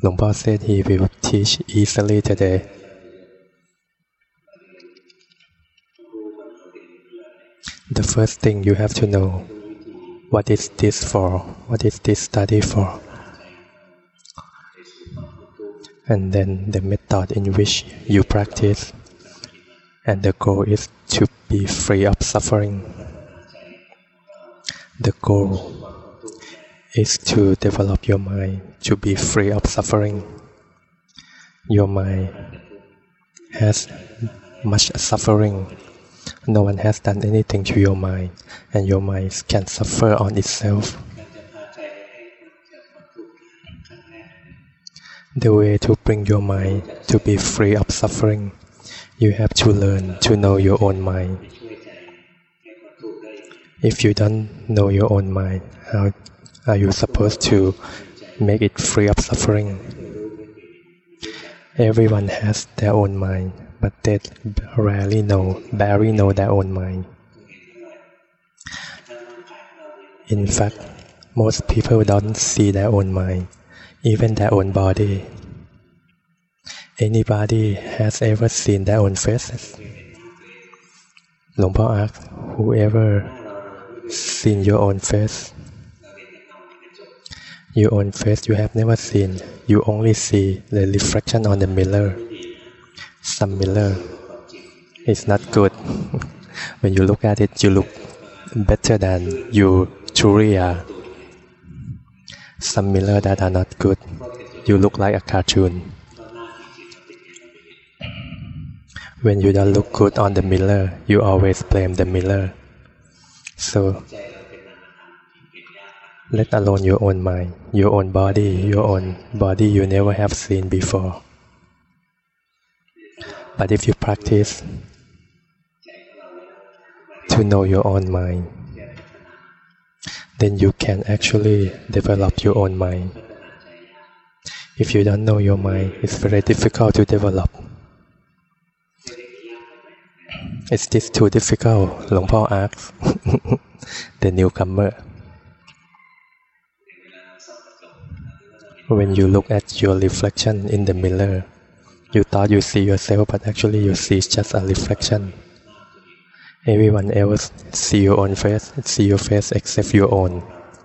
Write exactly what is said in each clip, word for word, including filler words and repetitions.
Luang Por said he will teach easily today. The first thing you have to know, what is this for? What is this study for? And then the method in which you practice. And the goal is to be free of suffering. The goal is to develop your mind to be free of suffering. Your mind has much suffering. No one has done anything to your mind, and your mind can suffer on itself. The way to bring your mind to be free of suffering, you have to learn to know your own mind. If you don't know your own mind, how are you supposed to make it free of suffering? Everyone has their own mind, but they rarely know, barely know their own mind. In fact, most people don't see their own mind, even their own body. Anybody has ever seen their own faces? Luang Por asked, whoever seen your own face? Your own face you have never seen. You only see the reflection on the mirror. Some mirror is not good. When you look at it, you look better than you truly are. Some mirror that are not good. You look like a cartoon. When you don't look good on the mirror, you always blame the mirror. So, let alone your own mind, your own body, your own body you never have seen before. But if you practice to know your own mind, then you can actually develop your own mind. If you don't know your mind, it's very difficult to develop. Is this too difficult? Luang Por asks the newcomer. When you look at your reflection in the mirror, you thought you see yourself, but actually you see just a reflection. Everyone else see your own face, see your face except your own.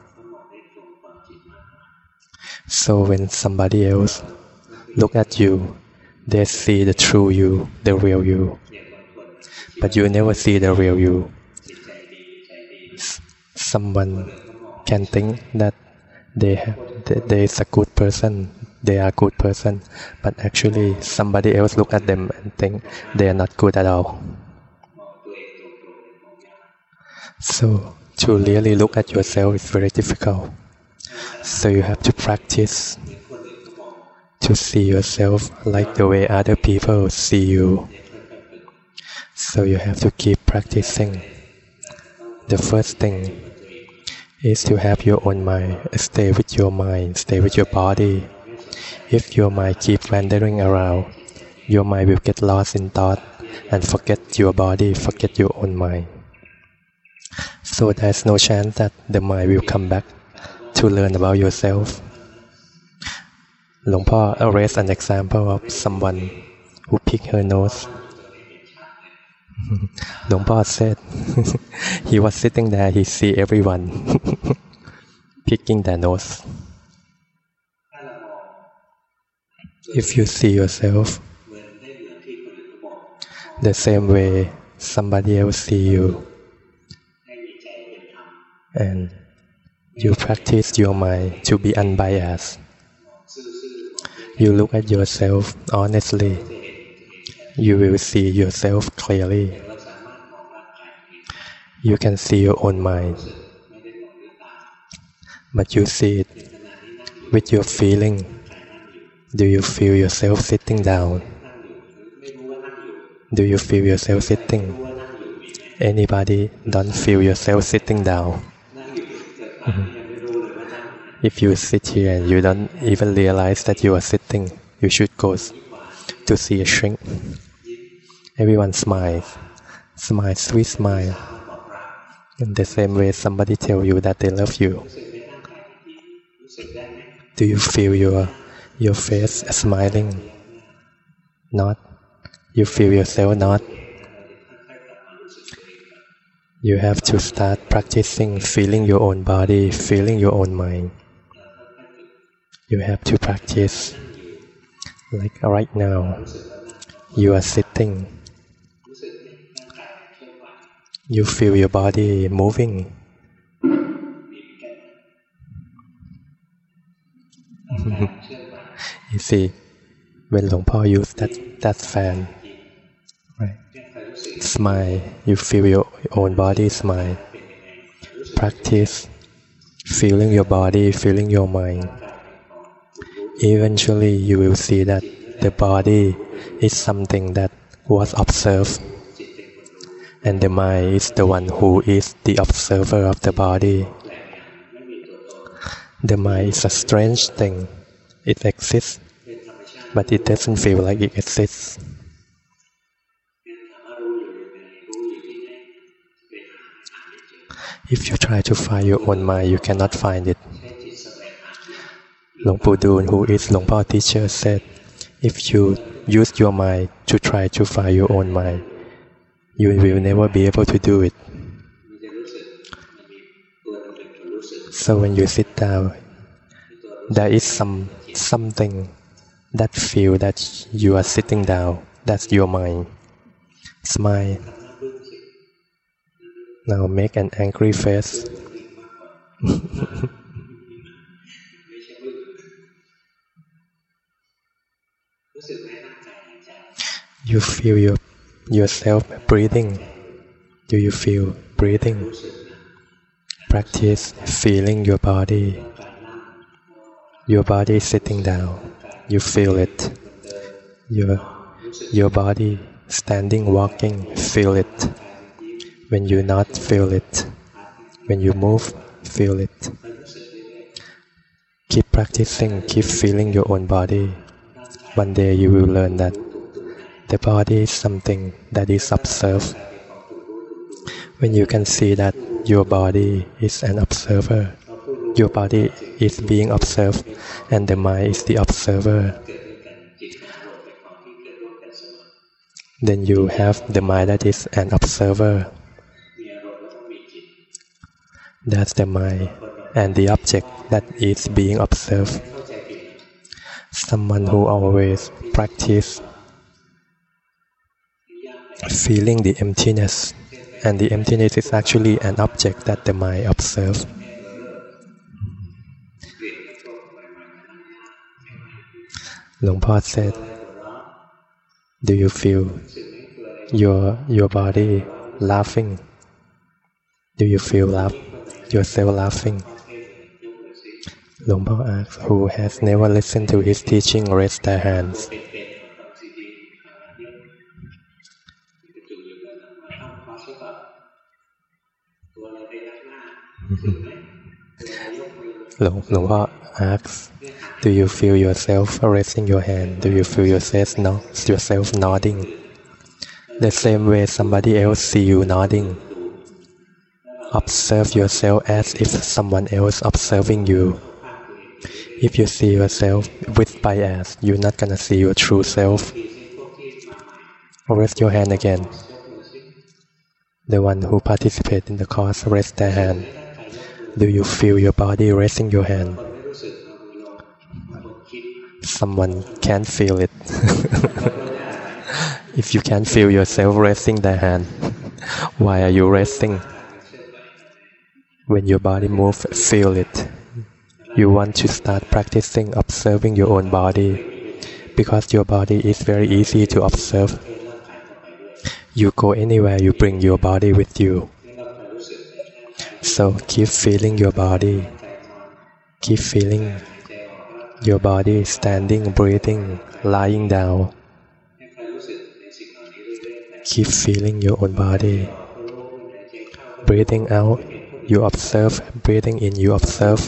So when somebody else look at you, they see the true you, the real you. But you never see the real you. Someone can think that they have, they is a good person, they are a good person, but actually somebody else look at them and think they are not good at all. So to really look at yourself is very difficult. So you have to practice to see yourself like the way other people see you. So you have to keep practicing. The first thing is to have your own mind. Stay with your mind, stay with your body. If your mind keeps wandering around, your mind will get lost in thought and forget your body, forget your own mind. So there's no chance that the mind will come back to learn about yourself. Luang Por raised an example of someone who picked her nose. Luang Por said he was sitting there, he see everyone picking their nose. If you see yourself the same way somebody else see you, and you practice your mind to be unbiased, you look at yourself honestly, you will see yourself clearly. You can see your own mind, but you see it with your feeling. Do you feel yourself sitting down? Do you feel yourself sitting? Anybody don't feel yourself sitting down? Mm-hmm. If you sit here and you don't even realize that you are sitting, you should go to see a shrink. Everyone smiles. Smile, sweet smile. In the same way somebody tell you that they love you. Do you feel your your face smiling? Not. You feel yourself not. You have to start practicing feeling your own body, feeling your own mind. You have to practice. Like right now, you are sitting. You feel your body moving. You see, when Luang Po used that, that fan, right? Smile, you feel your own body smile. Practice feeling your body, feeling your mind. Eventually you will see that the body is something that was observed, and the mind is the one who is the observer of the body. The mind is a strange thing. It exists, but it doesn't feel like it exists. If you try to find your own mind, you cannot find it. Luang Pu Dun, who is Luang Po's teacher, said, if you use your mind to try to find your own mind, you will never be able to do it. So when you sit down, there is some something that feel that you are sitting down. That's your mind. Smile. Now make an angry face. You feel your, yourself breathing. Do you feel breathing? Practice feeling your body. Your body is sitting down. You feel it. Your, your body standing, walking, feel it. When you not, feel it. When you move, feel it. Keep practicing, keep feeling your own body. One day you will learn that the body is something that is observed. When you can see that your body is an observer, your body is being observed, and the mind is the observer, then you have the mind that is an observer. That's the mind and the object that is being observed. Someone who always practice feeling the emptiness, and the emptiness is actually an object that the mind observes. Luang Po said, do you feel your your body laughing? Do you feel laugh, yourself laughing? Luang Po asked, who has never listened to his teaching, raise their hands. Luang Po asks, do you feel yourself raising your hand? Do you feel yourself, no, yourself nodding? The same way somebody else see you nodding. Observe yourself as if someone else observing you. If you see yourself with bias, you're not gonna see your true self. Raise your hand again. The one who participates in the course, raise their hand. Do you feel your body raising your hand? Someone can't feel it. If you can't feel yourself raising their hand, why are you raising? When your body moves, feel it. You want to start practicing observing your own body, because your body is very easy to observe. You go anywhere, you bring your body with you. So keep feeling your body. Keep feeling your body standing, breathing, lying down. Keep feeling your own body. Breathing out, you observe. Breathing in, you observe.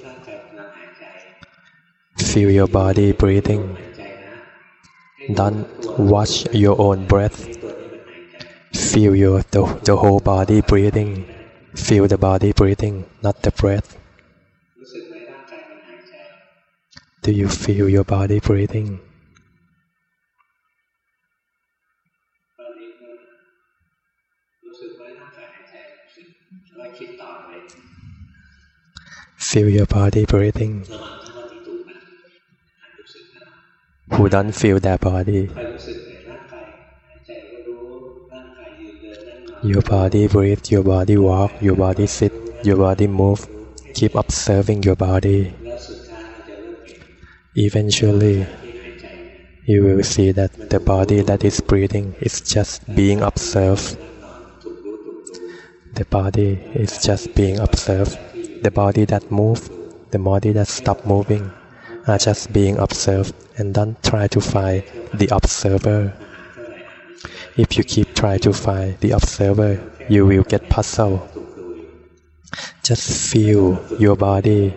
Feel your body breathing. Don't watch your own breath. Feel your the, the whole body breathing. Feel the body breathing, not the breath. Do you feel your body breathing? Feel your body breathing. Who don't feel their body? Your body breathe, your body walk, your body sit, your body move. Keep observing your body. Eventually, you will see that the body that is breathing is just being observed. The body is just being observed. The body that moves, the body that stop moving, are just being observed, and don't try to find the observer. If you keep trying to find the observer, you will get puzzled. Just feel your body.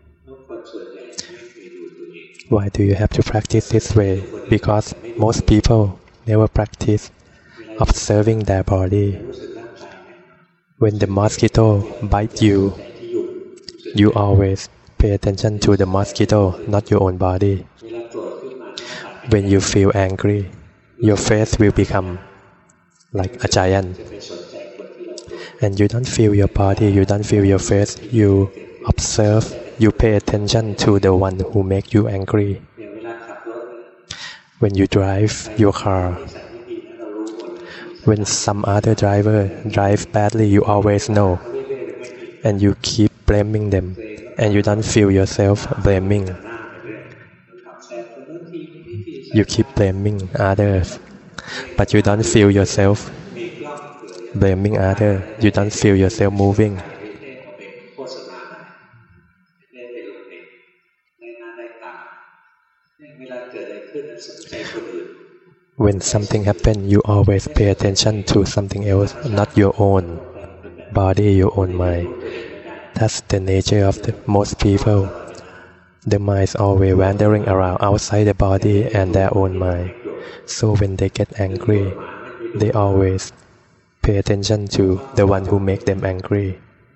Why do you have to practice this way? Because most people never practice observing their body. When the mosquito bites you, you always pay attention to the mosquito, not your own body. When you feel angry, your face will become like a giant. And you don't feel your body, you don't feel your face, you observe, you pay attention to the one who makes you angry. When you drive your car, when some other driver drives badly, you always know, and you keep blaming them, and you don't feel yourself blaming. You keep blaming others, but you don't feel yourself blaming others. You don't feel yourself moving. When something happens, you always pay attention to something else, not your own body, your own mind. That's the nature of the most people. The mind is always wandering around outside the body and their own mind. So when they get angry, they always pay attention to the one who makes them angry.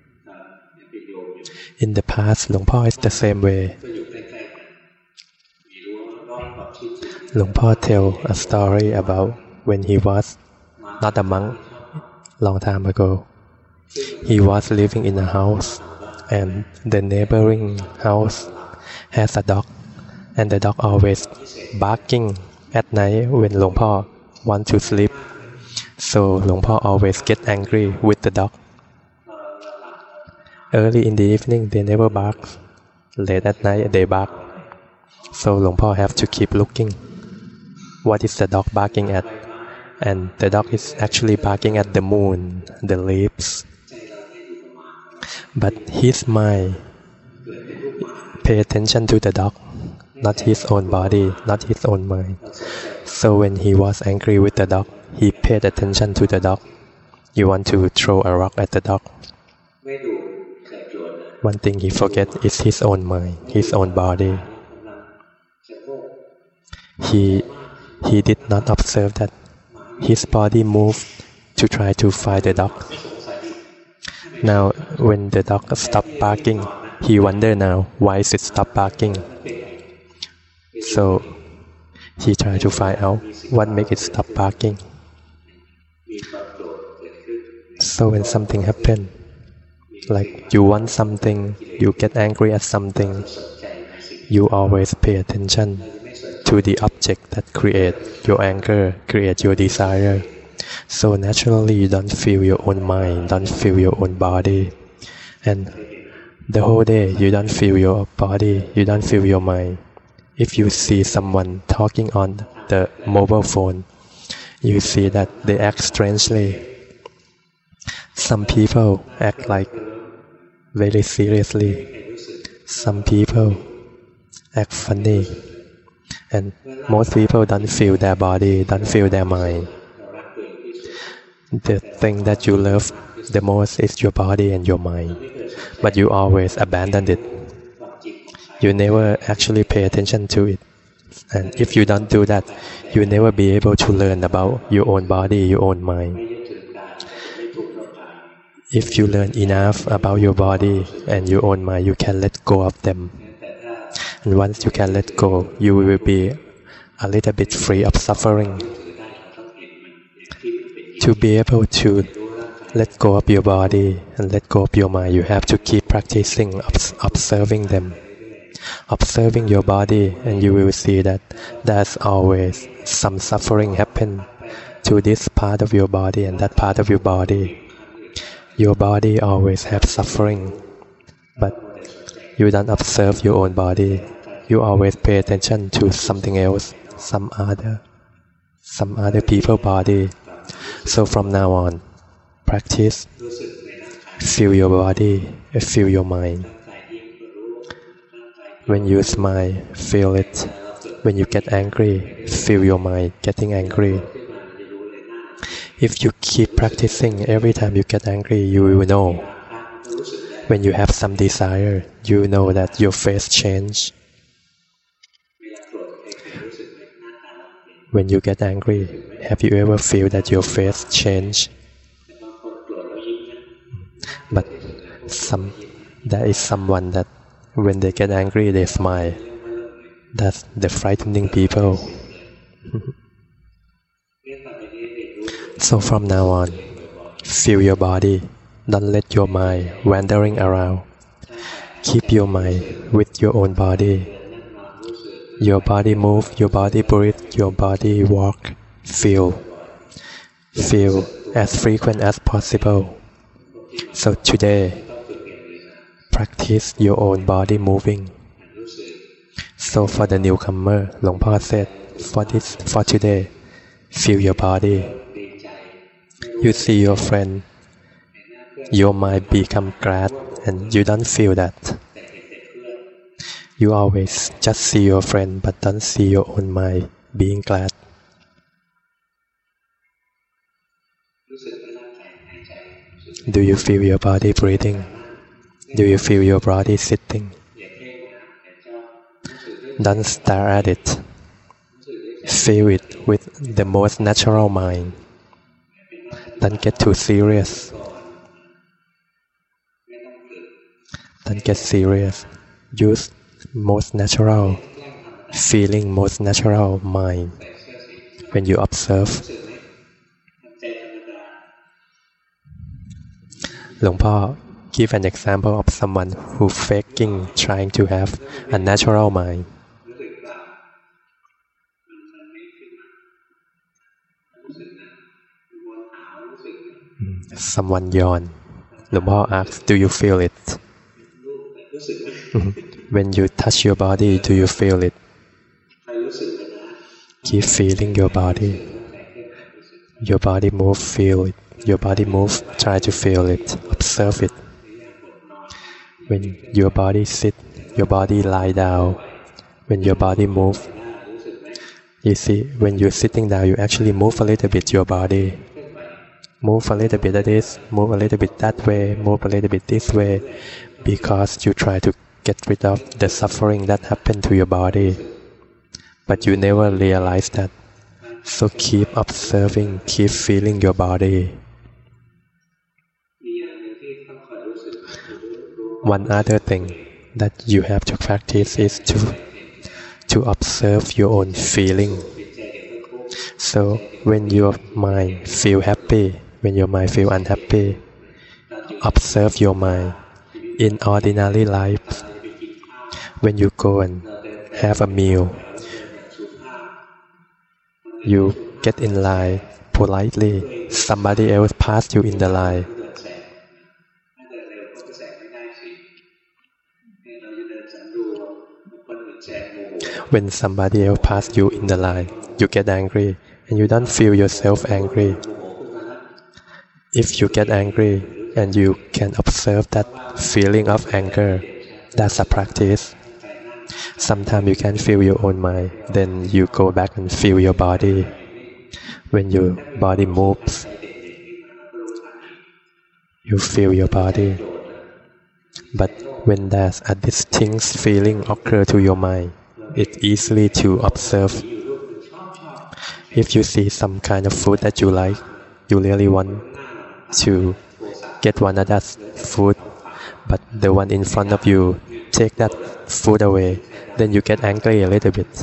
In the past, Luang Por is the same way. Luang Por tell a story about when he was not a monk, long time ago. He was living in a house, and the neighboring house has a dog, and the dog always barking at night when Luang Por wants to sleep. So Luang Por always get angry with the dog. Early in the evening, they never bark. Late at night, they bark. So Luang Por have to keep looking. What is the dog barking at? And the dog is actually barking at the moon, the leaves. But his mind pay attention to the dog, not his own body, not his own mind. So when he was angry with the dog, he paid attention to the dog. You want to throw a rock at the dog. One thing he forget is his own mind, his own body. He he did not observe that his body moved to try to find the dog. Now, when the dog stopped barking, he wonder now why is it stop barking. So he tried to find out what make it stop barking. So when something happen, like you want something, you get angry at something, you always pay attention to the object that create your anger, create your desire. So naturally you don't feel your own mind, don't feel your own body. And the whole day you don't feel your body, you don't feel your mind. If you see someone talking on the mobile phone, you see that they act strangely. Some people act like very seriously. Some people act funny. And most people don't feel their body, don't feel their mind. The thing that you love the most is your body and your mind, but you always abandon it. You never actually pay attention to it. And if you don't do that, you'll never be able to learn about your own body, your own mind. If you learn enough about your body and your own mind, you can let go of them. And once you can let go, you will be a little bit free of suffering. To be able to let go of your body and let go of your mind, you have to keep practicing observing them. Observing your body, and you will see that there's always some suffering happen to this part of your body and that part of your body. Your body always have suffering, but you don't observe your own body. You always pay attention to something else, some other, some other people's body. So from now on, practice, feel your body, feel your mind. When you smile, feel it. When you get angry, feel your mind getting angry. If you keep practicing, every time you get angry, you will know. When you have some desire, you know that your face change. When you get angry, have you ever feel that your face change? But some, there is someone that when they get angry, they smile. That's the frightening people. So from now on, feel your body. Don't let your mind wandering around. Keep your mind with your own body. Your body move, your body breathe, your body walk. Feel. Feel as frequent as possible. So today, practice your own body moving. So for the newcomer, Luang Por said, for this, for today, feel your body. You see your friend, your mind become glad, and you don't feel that. You always just see your friend, but don't see your own mind being glad. Do you feel your body breathing? Do you feel your body sitting? Don't stare at it. Feel it with the most natural mind. Don't get too serious. Don't get serious. Use most natural feeling, most natural mind when you observe. Luang Por give an example of someone who faking trying to have a natural mind. Someone yawn. Luang Por asks, do you feel it? When you touch your body, do you feel it? Keep feeling your body. Your body move, feel it. Your body move, try to feel it. Observe it. When your body sit, your body lie down. When your body move, you see, when you're sitting down, you actually move a little bit your body. Move a little bit of this, move a little bit that way, move a little bit this way, because you try to get rid of the suffering that happened to your body. But you never realize that. So keep observing, keep feeling your body. One other thing that you have to practice is to to observe your own feeling. So when your mind feel happy, when your mind feel unhappy, observe your mind. In ordinary life, when you go and have a meal, you get in line politely, somebody else pass you in the line. When somebody else pass you in the line, you get angry, and you don't feel yourself angry. If you get angry, and you can observe that feeling of anger, that's a practice. Sometimes you can feel your own mind, then you go back and feel your body. When your body moves, you feel your body. But when there's a distinct feeling occur to your mind, it's easily to observe. If you see some kind of food that you like, you really want to get one of that food, but the one in front of you take that food away, then you get angry a little bit.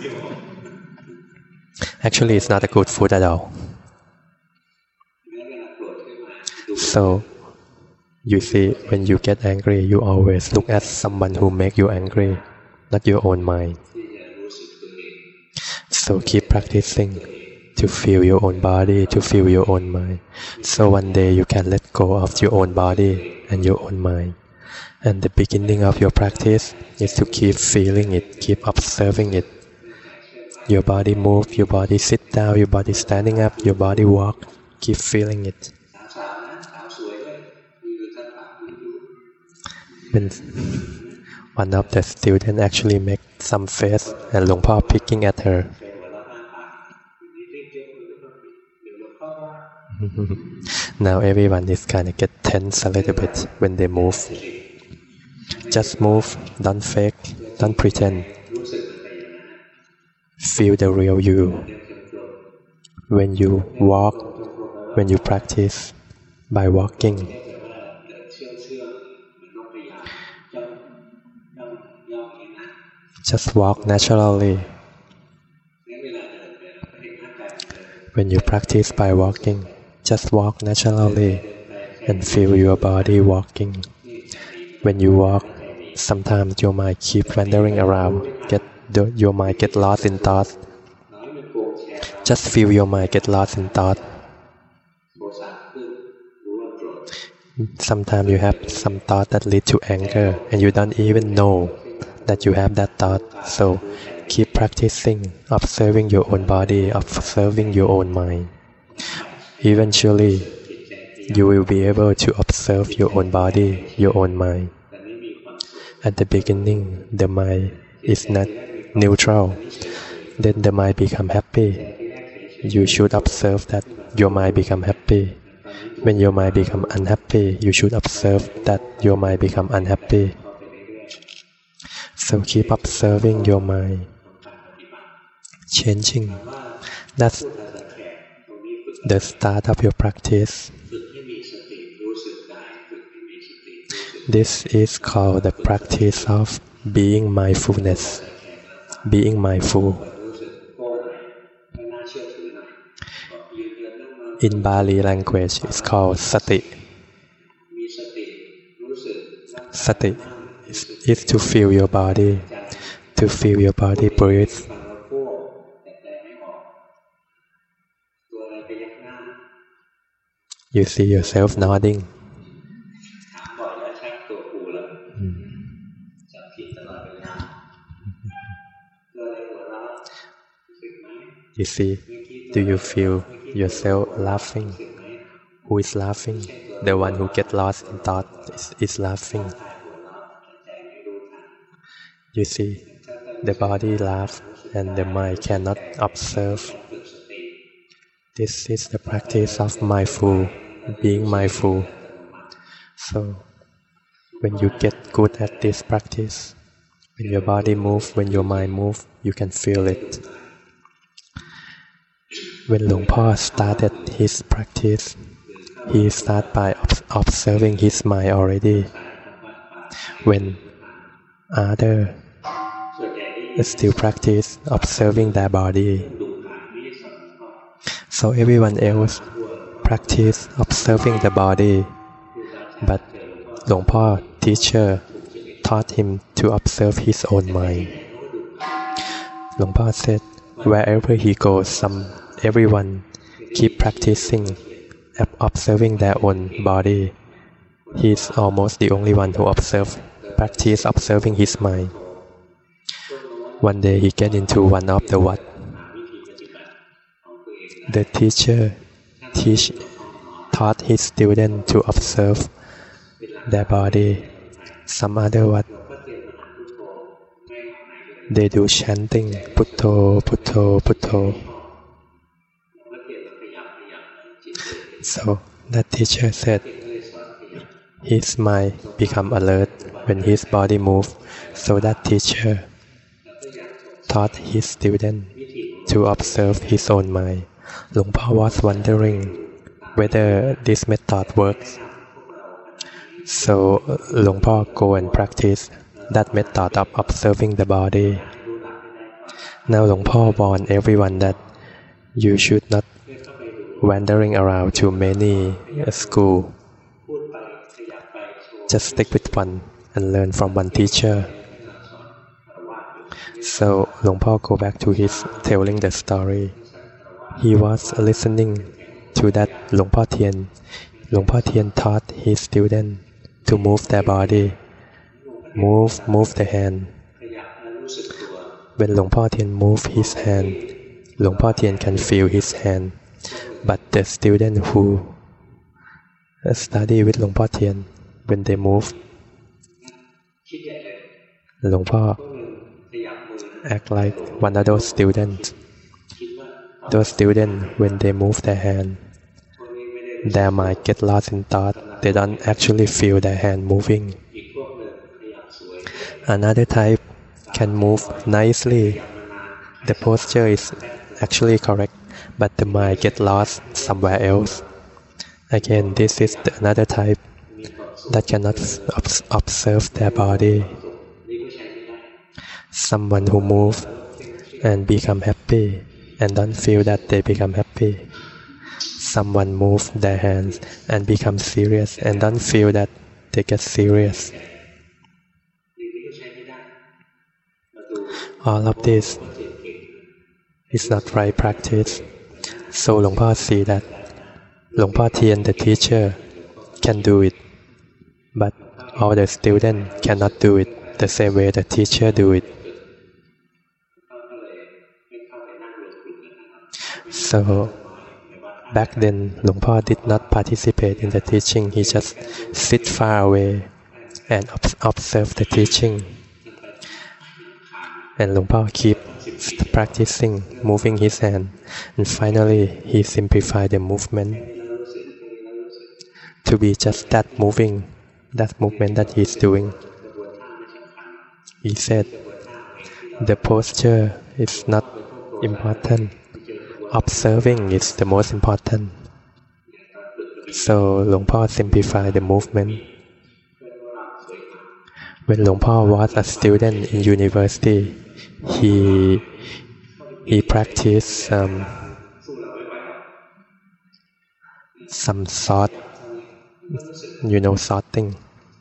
Actually, it's not a good food at all. So, you see, when you get angry, you always look at someone who makes you angry, not your own mind. So keep practicing to feel your own body, to feel your own mind. So one day you can let go of your own body and your own mind. And the beginning of your practice is to keep feeling it, keep observing it. Your body move, your body sit down, your body standing up, your body walk. Keep feeling it. When one of the students actually make some face and Luang Por picking at her. Now everyone is kind of get tense a little bit when they move. Just move, don't fake, don't pretend. Feel the real you. When you walk, when you practice by walking, just walk naturally. When you practice by walking, just walk naturally and feel your body walking. When you walk, sometimes your mind keep wandering around. Get the, your mind get lost in thought. Just feel your mind get lost in thought. Sometimes you have some thought that lead to anger, and you don't even know that you have that thought. So keep practicing, observing your own body, observing your own mind. Eventually, you will be able to observe your own body, your own mind. At the beginning, the mind is not neutral. Then the mind become happy. You should observe that your mind become happy. When your mind become unhappy, you should observe that your mind become unhappy. So keep observing your mind changing. That's the start of your practice. This is called the practice of being mindfulness, being mindful. In Bali language, it's called sati. Sati is, is to feel your body, to feel your body breathe. You see yourself nodding. You see, do you feel yourself laughing? Who is laughing? The one who gets lost in thought is, is laughing. You see, the body laughs and the mind cannot observe. This is the practice of mindful, being mindful. So, when you get good at this practice, when your body moves, when your mind moves, you can feel it. When Luang Por started his practice, he started by observing his mind already. When others still practice observing their body, so everyone else practice observing the body, but Luang Por, teacher, taught him to observe his own mind. Luang Por said, wherever he goes, some everyone keep practicing observing their own body. He is almost the only one who observe, practice observing his mind. One day he get into one of the wat. The teacher teach, taught his student to observe their body. Some other wat, they do chanting, Putto, Putto, Putto. So that teacher said his mind become alert when his body move. So that teacher taught his student to observe his own mind. Luang Por was wondering whether this method works. So Luang Por go and practice that method of observing the body. Now Luang Por warned everyone that you should not wandering around to many schools. Just stick with one and learn from one teacher. So Luang Por go back to his telling the story. He was listening to that Luang Por Thien. Luang Por Thien taught his student to move their body, move, move the hand. When Luang Por Thien move his hand, Luang Por Thien can feel his hand. But the student who study with Luang Por Thien, when they move, Luang Por act like one of those students. Those students, when they move their hand, their mind get lost in thought. They don't actually feel their hand moving. Another type can move nicely. The posture is actually correct, but the mind get lost somewhere else. Again, this is the another type that cannot observe their body. Someone who move and become happy and don't feel that they become happy. Someone move their hands and become serious and don't feel that they get serious. All of this is not right practice. So Luang Por see that Luang Por Thien, the teacher, can do it, but all the students cannot do it the same way the teacher do it. So back then, Luang Por did not participate in the teaching. He just sit far away and observe the teaching. And Luang Por keep practicing, moving his hand. And finally, he simplified the movement to be just that moving, that movement that he's doing. He said, the posture is not important. Observing is the most important. So Luang Por simplified the movement. When Luang Por was a student in university, he he practiced um, some sort, you know, sorting.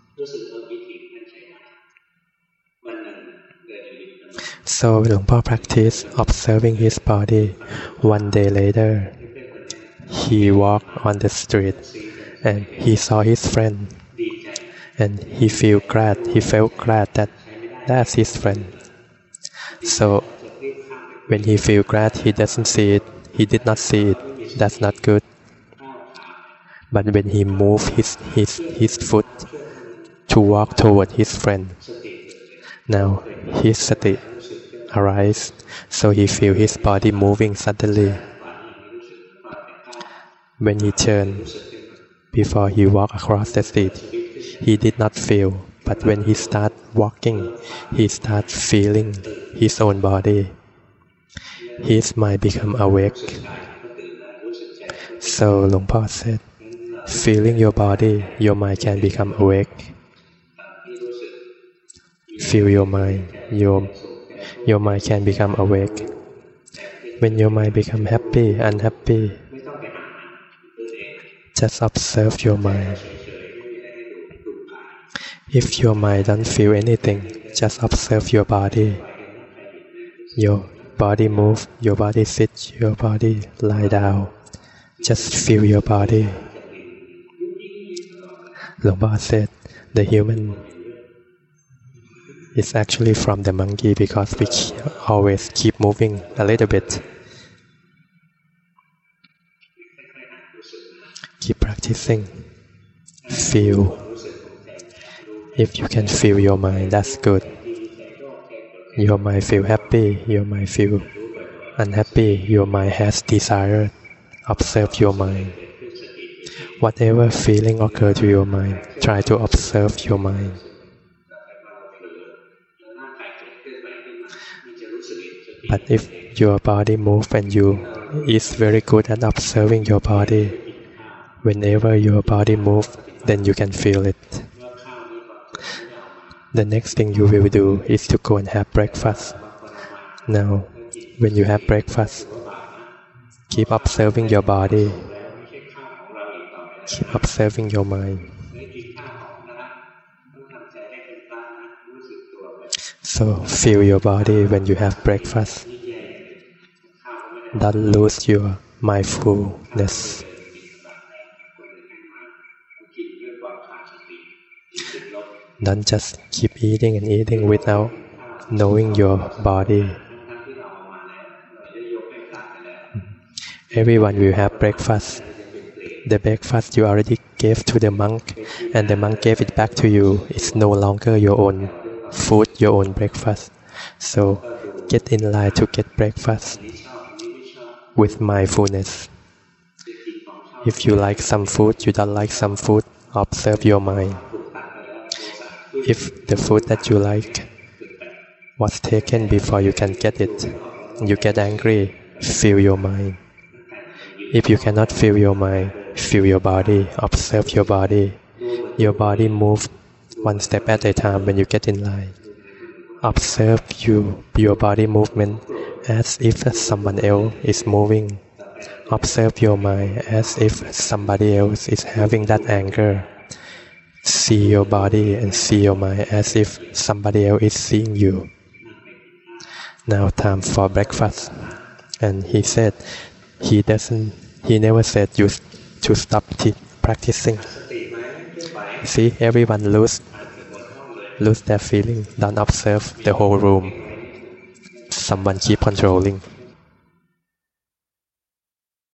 So Luang Por practiced observing his body. One day later, he walked on the street and he saw his friend, and he feel glad. He felt glad that that's his friend. So when he feel glad, he doesn't see it. He did not see it. That's not good. But when he moved his his his foot to walk toward his friend, now his sati arise, so he feel his body moving suddenly. When he turned, before he walked across the street, he did not feel, but when he start walking, he start feeling his own body. His mind become awake. So Luang Por said, feeling your body, your mind can become awake. Feel your mind, your your mind can become awake. When your mind become happy, unhappy, just observe your mind. If your mind don't feel anything, just observe your body. Your body move, your body sit, your body lie down. Just feel your body. Luang Por said, the human is actually from the monkey because we always keep moving a little bit. Keep practicing. Feel. If you can feel your mind, that's good. Your mind feel happy, your mind feel unhappy, your mind has desire. Observe your mind. Whatever feeling occur to your mind, try to observe your mind. But if your body move and you is very good at observing your body, whenever your body move, then you can feel it. The next thing you will do is to go and have breakfast. Now, when you have breakfast, keep observing your body, keep observing your mind. So feel your body when you have breakfast. Don't lose your mindfulness. Don't just keep eating and eating without knowing your body. Everyone will have breakfast. The breakfast you already gave to the monk, and the monk gave it back to you. It's no longer your own food, your own breakfast. So get in line to get breakfast with mindfulness. If you like some food, you don't like some food, observe your mind. If the food that you like was taken before you can get it, you get angry, feel your mind. If you cannot feel your mind, feel your body, observe your body. Your body moves one step at a time when you get in line. Observe you, your body movement as if someone else is moving. Observe your mind as if somebody else is having that anger. See your body and see your mind as if somebody else is seeing you. Now time for breakfast. And he said, he doesn't, he never said you to stop t- practicing. See, everyone lose, lose their feeling. Don't observe the whole room. Someone keep controlling.